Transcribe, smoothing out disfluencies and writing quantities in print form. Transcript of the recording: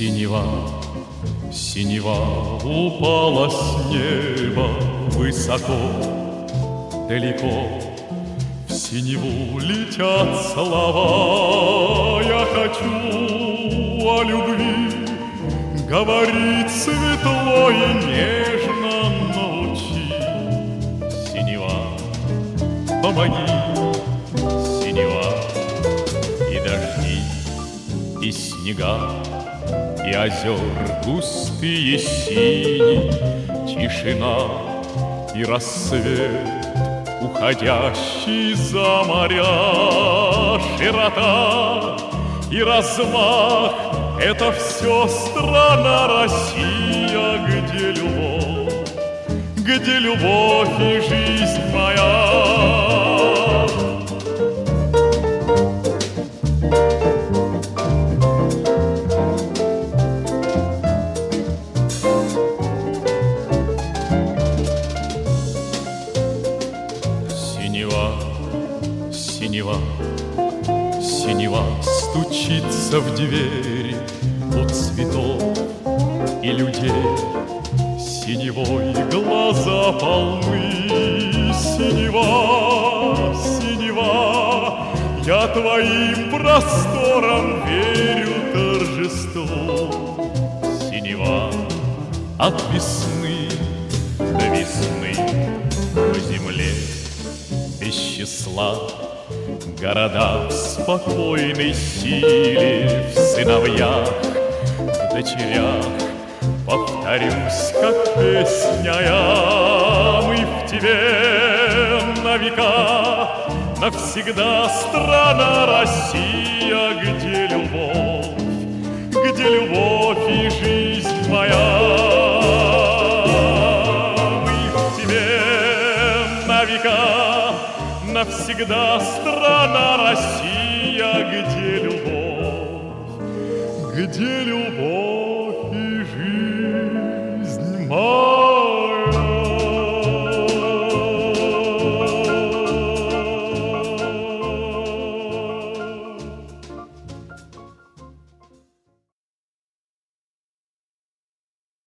Синева, синева упала с неба высоко, далеко. В синеву летят слова. Я хочу о любви говорить светло и нежно, научи. Синева, помоги, синева, и дожди, и снега, и озер густые синие, тишина и рассвет, уходящий за моря, широта и размах. Это все страна Россия, где любовь и жизнь моя. Синева, синева стучится в двери у цветов и людей. Синевой глаза полны. Синева, синева, я твоим просторам верю торжеству. Синева, от весны до весны по земле без числа города в спокойной силе, в сыновьях, в дочерях. Повторюсь, как песня я, мы в тебе на века, навсегда страна Россия, где любовь и жизнь моя. Мы в тебе на века, навсегда страна Россия, где любовь